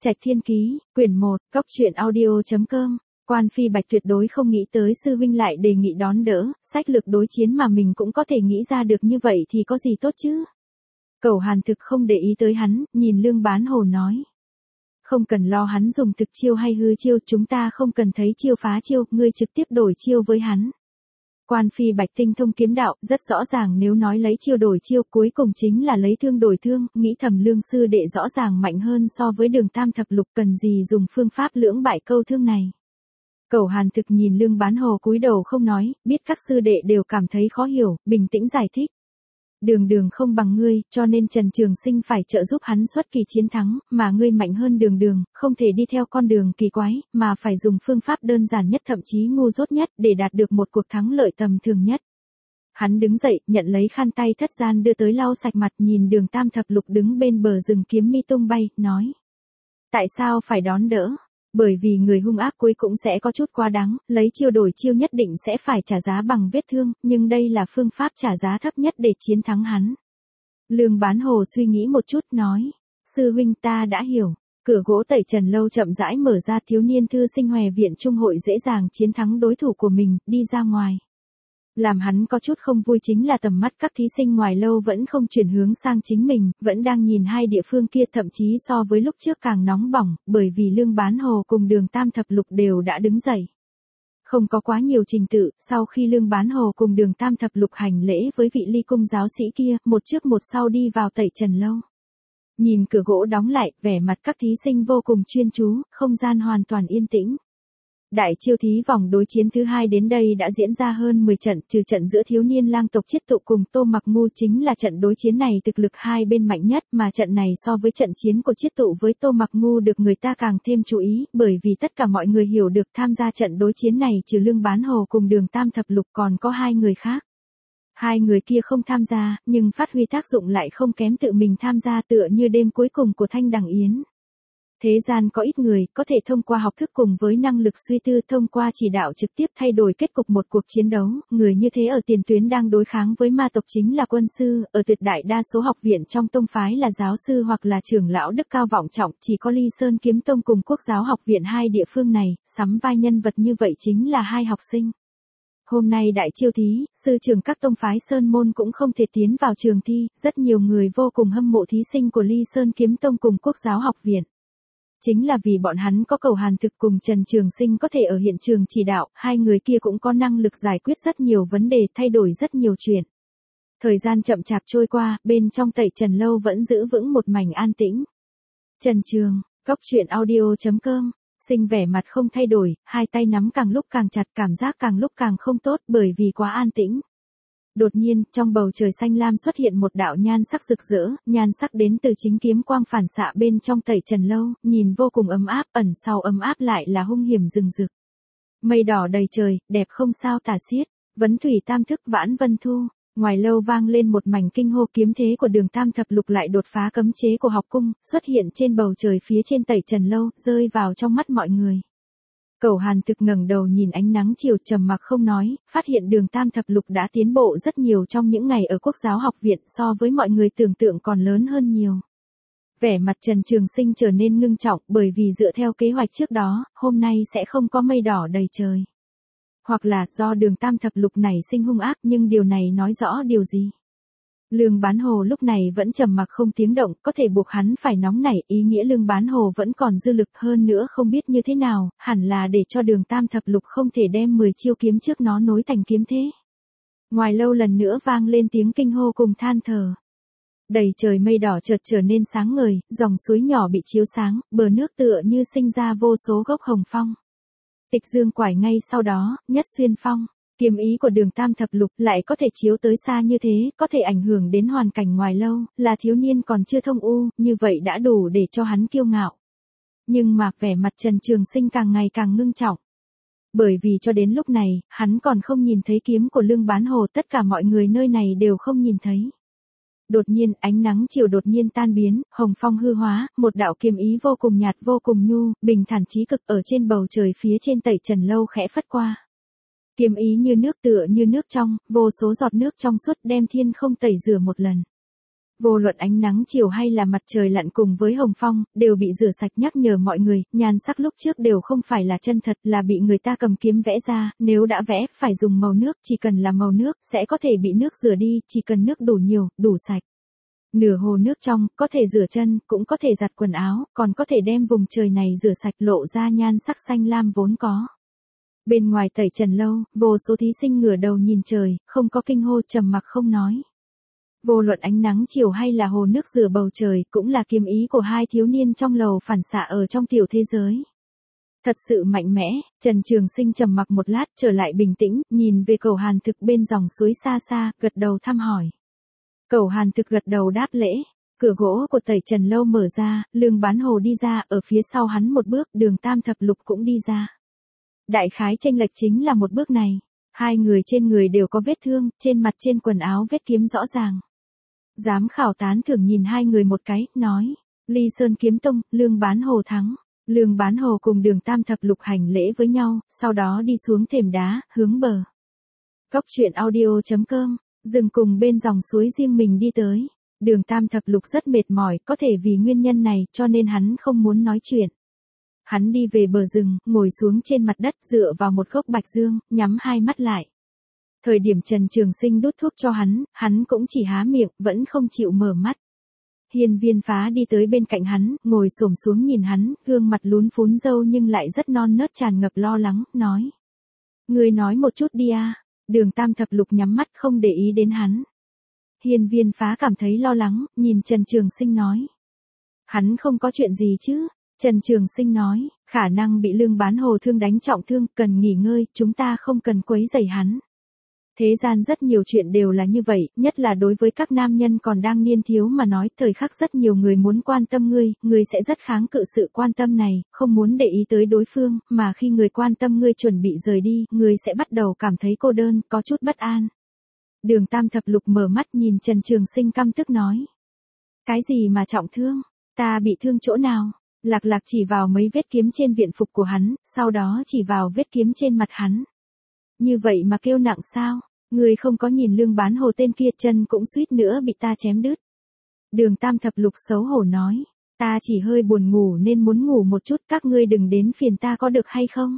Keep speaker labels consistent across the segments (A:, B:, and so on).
A: Trạch Thiên Ký, quyển 1, cốc truyện audio.com. Quan Phi Bạch tuyệt đối không nghĩ tới sư huynh lại đề nghị đón đỡ, sách lược đối chiến mà mình cũng có thể nghĩ ra được như vậy thì có gì tốt chứ. Cẩu Hàn thực không để ý tới hắn, nhìn Lương Bán Hồ nói. Không cần lo hắn dùng thực chiêu hay hư chiêu, chúng ta không cần thấy chiêu phá chiêu, ngươi trực tiếp đổi chiêu với hắn. Quan Phi Bạch tinh thông kiếm đạo, rất rõ ràng nếu nói lấy chiêu đổi chiêu cuối cùng chính là lấy thương đổi thương, nghĩ thầm Lương sư đệ rõ ràng mạnh hơn so với Đường Tam thập lục, cần gì dùng phương pháp lưỡng bại câu thương này. Cẩu Hàn thực nhìn Lương Bán Hồ cúi đầu không nói, biết các sư đệ đều cảm thấy khó hiểu, bình tĩnh giải thích. Đường Đường không bằng ngươi, cho nên Trần Trường Sinh phải trợ giúp hắn xuất kỳ chiến thắng, mà ngươi mạnh hơn Đường Đường, không thể đi theo con đường kỳ quái, mà phải dùng phương pháp đơn giản nhất thậm chí ngu dốt nhất để đạt được một cuộc thắng lợi tầm thường nhất. Hắn đứng dậy, nhận lấy khăn tay thất gian đưa tới lau sạch mặt, nhìn Đường Tam thập lục đứng bên bờ rừng kiếm mi tung bay, nói. Tại sao phải đón đỡ? Bởi vì người hung ác cuối cũng sẽ có chút quá đáng, lấy chiêu đổi chiêu nhất định sẽ phải trả giá bằng vết thương, nhưng đây là phương pháp trả giá thấp nhất để chiến thắng hắn. Lương Bán Hồ suy nghĩ một chút nói, sư huynh ta đã hiểu. Cửa gỗ Tẩy Trần lâu chậm rãi mở ra, thiếu niên thư sinh Hòe viện trung hội dễ dàng chiến thắng đối thủ của mình, đi ra ngoài. Làm hắn có chút không vui chính là tầm mắt các thí sinh ngoài lâu vẫn không chuyển hướng sang chính mình, vẫn đang nhìn hai địa phương kia, thậm chí so với lúc trước càng nóng bỏng, bởi vì Lương Bán Hồ cùng Đường Tam thập lục đều đã đứng dậy. Không có quá nhiều trình tự, sau khi Lương Bán Hồ cùng Đường Tam thập lục hành lễ với vị ly cung giáo sĩ kia, một trước một sau đi vào Tẩy Trần lâu. Nhìn cửa gỗ đóng lại, vẻ mặt các thí sinh vô cùng chuyên chú, không gian hoàn toàn yên tĩnh. Đại chiêu thí vòng đối chiến thứ hai đến đây đã diễn ra hơn 10 trận, trừ trận giữa thiếu niên lang tộc Chiết Tụ cùng Tô Mặc Ngu chính là trận đối chiến này thực lực hai bên mạnh nhất, mà trận này so với trận chiến của Chiết Tụ với Tô Mặc Ngu được người ta càng thêm chú ý, bởi vì tất cả mọi người hiểu được tham gia trận đối chiến này trừ Lương Bán Hồ cùng Đường Tam thập lục còn có hai người khác. Hai người kia không tham gia, nhưng phát huy tác dụng lại không kém tự mình tham gia, tựa như đêm cuối cùng của Thanh Đằng Yến. Thế gian có ít người có thể thông qua học thức cùng với năng lực suy tư, thông qua chỉ đạo trực tiếp thay đổi kết cục một cuộc chiến đấu, người như thế ở tiền tuyến đang đối kháng với ma tộc chính là quân sư, ở tuyệt đại đa số học viện trong tông phái là giáo sư hoặc là trưởng lão đức cao vọng trọng, chỉ có Ly Sơn Kiếm Tông cùng Quốc giáo học viện hai địa phương này, sắm vai nhân vật như vậy chính là hai học sinh. Hôm nay đại chiêu thí, sư trưởng các tông phái Sơn Môn cũng không thể tiến vào trường thi, rất nhiều người vô cùng hâm mộ thí sinh của Ly Sơn Kiếm Tông cùng Quốc giáo học viện. Chính là vì bọn hắn có Cẩu Hàn thực cùng Trần Trường Sinh có thể ở hiện trường chỉ đạo, hai người kia cũng có năng lực giải quyết rất nhiều vấn đề, thay đổi rất nhiều chuyện. Thời gian chậm chạp trôi qua, bên trong Tẩy Trần lâu vẫn giữ vững một mảnh an tĩnh. Trần Trường, cốc truyện audio.com, Sinh vẻ mặt không thay đổi, hai tay nắm càng lúc càng chặt, cảm giác càng lúc càng không tốt bởi vì quá an tĩnh. Đột nhiên, trong bầu trời xanh lam xuất hiện một đạo nhan sắc rực rỡ, nhan sắc đến từ chính kiếm quang phản xạ bên trong Tẩy Trần lâu, nhìn vô cùng ấm áp, ẩn sau ấm áp lại là hung hiểm rừng rực. Mây đỏ đầy trời, đẹp không sao tả xiết, vấn thủy tam thức vãn vân thu, ngoài lâu vang lên một mảnh kinh hô, kiếm thế của Đường Tam thập lục lại đột phá cấm chế của học cung, xuất hiện trên bầu trời phía trên Tẩy Trần lâu, rơi vào trong mắt mọi người. Cẩu Hàn thực ngẩng đầu nhìn ánh nắng chiều, trầm mặc không nói, phát hiện Đường Tam thập lục đã tiến bộ rất nhiều trong những ngày ở Quốc giáo học viện, so với mọi người tưởng tượng còn lớn hơn nhiều. Vẻ mặt Trần Trường Sinh trở nên ngưng trọng, bởi vì dựa theo kế hoạch trước đó, hôm nay sẽ không có mây đỏ đầy trời. Hoặc là do Đường Tam thập lục nảy sinh hung ác, nhưng điều này nói rõ điều gì? Lương Bán Hồ lúc này vẫn trầm mặc không tiếng động, có thể buộc hắn phải nóng nảy, ý nghĩa Lương Bán Hồ vẫn còn dư lực, hơn nữa không biết như thế nào, hẳn là để cho Đường Tam thập lục không thể đem 10 chiêu kiếm trước nó nối thành kiếm thế. Ngoài lâu lần nữa vang lên tiếng kinh hô cùng than thở. Đầy trời mây đỏ chợt trở nên sáng ngời, dòng suối nhỏ bị chiếu sáng, bờ nước tựa như sinh ra vô số gốc hồng phong. Tịch dương quải ngay sau đó, nhất xuyên phong. Kiếm ý của Đường Tam thập lục lại có thể chiếu tới xa như thế, có thể ảnh hưởng đến hoàn cảnh ngoài lâu, là thiếu niên còn chưa thông u, như vậy đã đủ để cho hắn kiêu ngạo. Nhưng mà vẻ mặt Trần Trường Sinh càng ngày càng ngưng trọng. Bởi vì cho đến lúc này, hắn còn không nhìn thấy kiếm của Lương Bán Hồ, tất cả mọi người nơi này đều không nhìn thấy. Đột nhiên, ánh nắng chiều đột nhiên tan biến, hồng phong hư hóa, một đạo kiếm ý vô cùng nhạt vô cùng nhu, bình thản chí cực ở trên bầu trời phía trên Tẩy Trần lâu khẽ phất qua. Kiếm ý như nước, tựa như nước trong, vô số giọt nước trong suốt đem thiên không tẩy rửa một lần. Vô luận ánh nắng chiều hay là mặt trời lặn cùng với hồng phong, đều bị rửa sạch nhắc nhở mọi người, nhan sắc lúc trước đều không phải là chân thật, là bị người ta cầm kiếm vẽ ra, nếu đã vẽ, phải dùng màu nước, chỉ cần là màu nước, sẽ có thể bị nước rửa đi, chỉ cần nước đủ nhiều, đủ sạch. Nửa hồ nước trong, có thể rửa chân, cũng có thể giặt quần áo, còn có thể đem vùng trời này rửa sạch lộ ra nhan sắc xanh lam vốn có. Bên ngoài tẩy trần lâu, vô số thí sinh ngửa đầu nhìn trời, không có kinh hô, trầm mặc không nói. Vô luận ánh nắng chiều hay là hồ nước rửa bầu trời, cũng là kiếm ý của hai thiếu niên trong lầu phản xạ ở trong tiểu thế giới. Thật sự mạnh mẽ, Trần Trường Sinh trầm mặc một lát trở lại bình tĩnh, nhìn về Cầu Hàn Thực bên dòng suối xa xa, gật đầu thăm hỏi. Cầu Hàn Thực gật đầu đáp lễ, cửa gỗ của tẩy trần lâu mở ra, Lương Bán Hồ đi ra, ở phía sau hắn một bước, Đường Tam Thập Lục cũng đi ra. Đại khái chênh lệch chính là một bước này, hai người trên người đều có vết thương, trên mặt trên quần áo vết kiếm rõ ràng. Giám khảo tán thưởng nhìn hai người một cái, nói, Ly Sơn Kiếm Tông, Lương Bán Hồ thắng. Lương Bán Hồ cùng Đường Tam Thập Lục hành lễ với nhau, sau đó đi xuống thềm đá, hướng bờ. Góc truyện audio.com, dừng cùng bên dòng suối riêng mình đi tới. Đường Tam Thập Lục rất mệt mỏi, có thể vì nguyên nhân này, cho nên hắn không muốn nói chuyện. Hắn đi về bờ rừng, ngồi xuống trên mặt đất dựa vào một gốc bạch dương, nhắm hai mắt lại. Thời điểm Trần Trường Sinh đút thuốc cho hắn cũng chỉ há miệng, vẫn không chịu mở mắt. Hiên Viên Phá đi tới bên cạnh hắn, ngồi xổm xuống nhìn hắn, gương mặt lún phún râu nhưng lại rất non nớt tràn ngập lo lắng, nói. Ngươi nói một chút đi a. Đường Tam Thập Lục nhắm mắt không để ý đến hắn. Hiên Viên Phá cảm thấy lo lắng, nhìn Trần Trường Sinh nói. Hắn không có chuyện gì chứ? Trần Trường Sinh nói, khả năng bị Lương Bán Hồ thương đánh trọng thương, cần nghỉ ngơi, chúng ta không cần quấy rầy hắn. Thế gian rất nhiều chuyện đều là như vậy, nhất là đối với các nam nhân còn đang niên thiếu mà nói, thời khắc rất nhiều người muốn quan tâm ngươi sẽ rất kháng cự sự quan tâm này, không muốn để ý tới đối phương, mà khi người quan tâm ngươi chuẩn bị rời đi, ngươi sẽ bắt đầu cảm thấy cô đơn, có chút bất an. Đường Tam Thập Lục mở mắt nhìn Trần Trường Sinh căm tức nói. Cái gì mà trọng thương? Ta bị thương chỗ nào? Lạc Lạc chỉ vào mấy vết kiếm trên viện phục của hắn, sau đó chỉ vào vết kiếm trên mặt hắn. Như vậy mà kêu nặng sao? Người không có nhìn Lương Bán Hồ tên kia, chân cũng suýt nữa bị ta chém đứt. Đường Tam Thập Lục xấu hổ nói, ta chỉ hơi buồn ngủ nên muốn ngủ một chút, các ngươi đừng đến phiền ta có được hay không?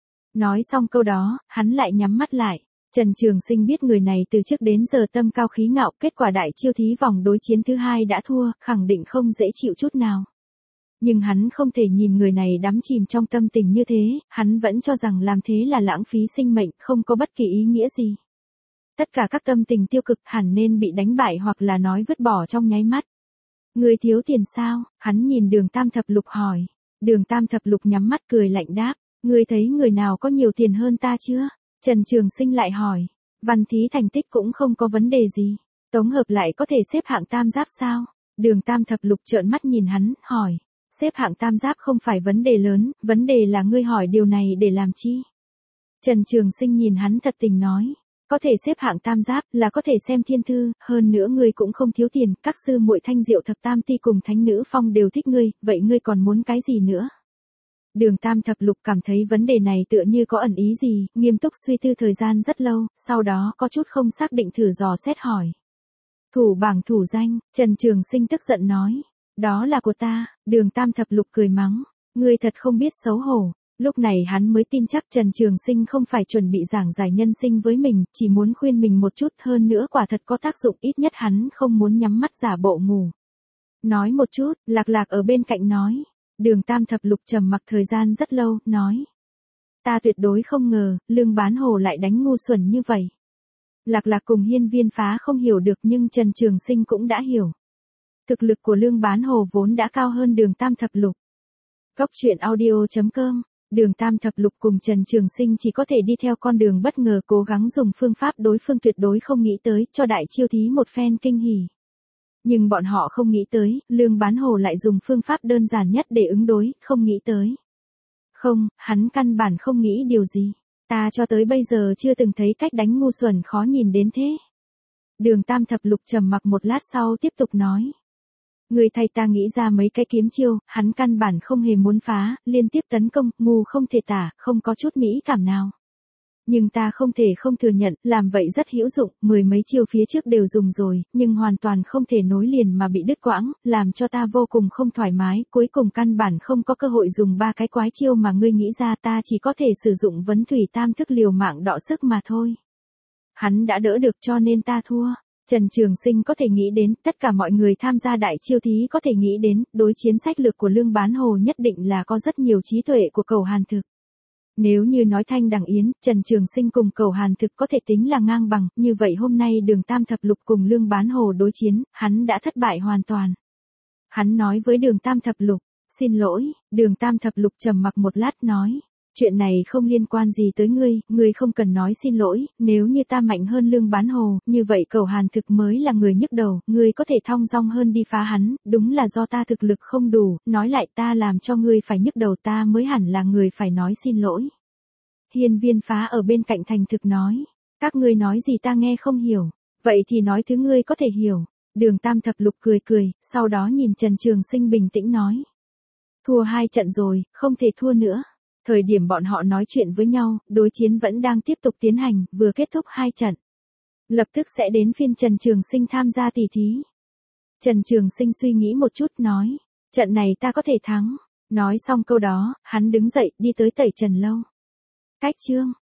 A: Nói xong câu đó, hắn lại nhắm mắt lại. Trần Trường Sinh biết người này từ trước đến giờ tâm cao khí ngạo, kết quả đại chiêu thí vòng đối chiến thứ hai đã thua, khẳng định không dễ chịu chút nào. Nhưng hắn không thể nhìn người này đắm chìm trong tâm tình như thế, hắn vẫn cho rằng làm thế là lãng phí sinh mệnh, không có bất kỳ ý nghĩa gì. Tất cả các tâm tình tiêu cực hẳn nên bị đánh bại hoặc là nói vứt bỏ trong nháy mắt. Người thiếu tiền sao? Hắn nhìn Đường Tam Thập Lục hỏi. Đường Tam Thập Lục nhắm mắt cười lạnh đáp, ngươi thấy người nào có nhiều tiền hơn ta chưa? Trần Trường Sinh lại hỏi, văn thí thành tích cũng không có vấn đề gì, tổng hợp lại có thể xếp hạng tam giáp sao? Đường Tam Thập Lục trợn mắt nhìn hắn, hỏi, xếp hạng tam giáp không phải vấn đề lớn, vấn đề là ngươi hỏi điều này để làm chi? Trần Trường Sinh nhìn hắn thật tình nói, có thể xếp hạng tam giáp là có thể xem thiên thư, hơn nữa ngươi cũng không thiếu tiền, các sư muội Thanh Diệu Thập Tam Ti cùng Thánh Nữ Phong đều thích ngươi, vậy ngươi còn muốn cái gì nữa? Đường Tam Thập Lục cảm thấy vấn đề này tựa như có ẩn ý gì, nghiêm túc suy tư thời gian rất lâu, sau đó có chút không xác định thử dò xét hỏi. Thủ bảng thủ danh, Trần Trường Sinh tức giận nói, đó là của ta. Đường Tam Thập Lục cười mắng, ngươi thật không biết xấu hổ. Lúc này hắn mới tin chắc Trần Trường Sinh không phải chuẩn bị giảng giải nhân sinh với mình, chỉ muốn khuyên mình một chút, hơn nữa quả thật có tác dụng, ít nhất hắn không muốn nhắm mắt giả bộ ngủ. Nói một chút, Lạc Lạc ở bên cạnh nói. Đường Tam Thập Lục trầm mặc thời gian rất lâu, nói. Ta tuyệt đối không ngờ, Lương Bán Hồ lại đánh ngu xuẩn như vậy. Lạc Lạc cùng Hiên Viên Phá không hiểu được nhưng Trần Trường Sinh cũng đã hiểu. Thực lực của Lương Bán Hồ vốn đã cao hơn Đường Tam Thập Lục. Góc truyện audio.com, Đường Tam Thập Lục cùng Trần Trường Sinh chỉ có thể đi theo con đường bất ngờ, cố gắng dùng phương pháp đối phương tuyệt đối không nghĩ tới, cho đại chiêu thí một phen kinh hỉ. Nhưng bọn họ không nghĩ tới, Lương Bán Hồ lại dùng phương pháp đơn giản nhất để ứng đối, không nghĩ tới. Không, hắn căn bản không nghĩ điều gì. Ta cho tới bây giờ chưa từng thấy cách đánh ngu xuẩn khó nhìn đến thế. Đường Tam Thập Lục trầm mặc một lát sau tiếp tục nói. Người thầy ta nghĩ ra mấy cái kiếm chiêu, hắn căn bản không hề muốn phá, liên tiếp tấn công, ngu không thể tả, không có chút mỹ cảm nào. Nhưng ta không thể không thừa nhận, làm vậy rất hữu dụng, mười mấy chiêu phía trước đều dùng rồi, nhưng hoàn toàn không thể nối liền mà bị đứt quãng, làm cho ta vô cùng không thoải mái, cuối cùng căn bản không có cơ hội dùng ba cái quái chiêu mà ngươi nghĩ ra, ta chỉ có thể sử dụng vấn thủy tam thức liều mạng đọ sức mà thôi. Hắn đã đỡ được cho nên ta thua. Trần Trường Sinh có thể nghĩ đến, tất cả mọi người tham gia đại chiêu thí có thể nghĩ đến, đối chiến sách lược của Lương Bán Hồ nhất định là có rất nhiều trí tuệ của Cầu Hàn Thực. Nếu như nói Thanh Đằng Yến, Trần Trường Sinh cùng Cầu Hàn Thực có thể tính là ngang bằng, như vậy hôm nay Đường Tam Thập Lục cùng Lương Bán Hồ đối chiến, hắn đã thất bại hoàn toàn. Hắn nói với Đường Tam Thập Lục, xin lỗi, Đường Tam Thập Lục trầm mặc một lát nói. Chuyện này không liên quan gì tới ngươi không cần nói xin lỗi, nếu như ta mạnh hơn Lương Bán Hồ, như vậy Cầu Hàn Thực mới là người nhức đầu, ngươi có thể thong dong hơn đi phá hắn, đúng là do ta thực lực không đủ, nói lại ta làm cho ngươi phải nhức đầu, ta mới hẳn là người phải nói xin lỗi. Hiên Viên Phá ở bên cạnh thành thực nói, các ngươi nói gì ta nghe không hiểu, vậy thì nói thứ ngươi có thể hiểu. Đường Tam Thập Lục cười cười, sau đó nhìn Trần Trường Sinh bình tĩnh nói. Thua 2 trận rồi, không thể thua nữa. Thời điểm bọn họ nói chuyện với nhau, đối chiến vẫn đang tiếp tục tiến hành, vừa kết thúc 2 trận. Lập tức sẽ đến phiên Trần Trường Sinh tham gia tỷ thí. Trần Trường Sinh suy nghĩ một chút nói, trận này ta có thể thắng. Nói xong câu đó, hắn đứng dậy đi tới tẩy trần lâu. Cách chương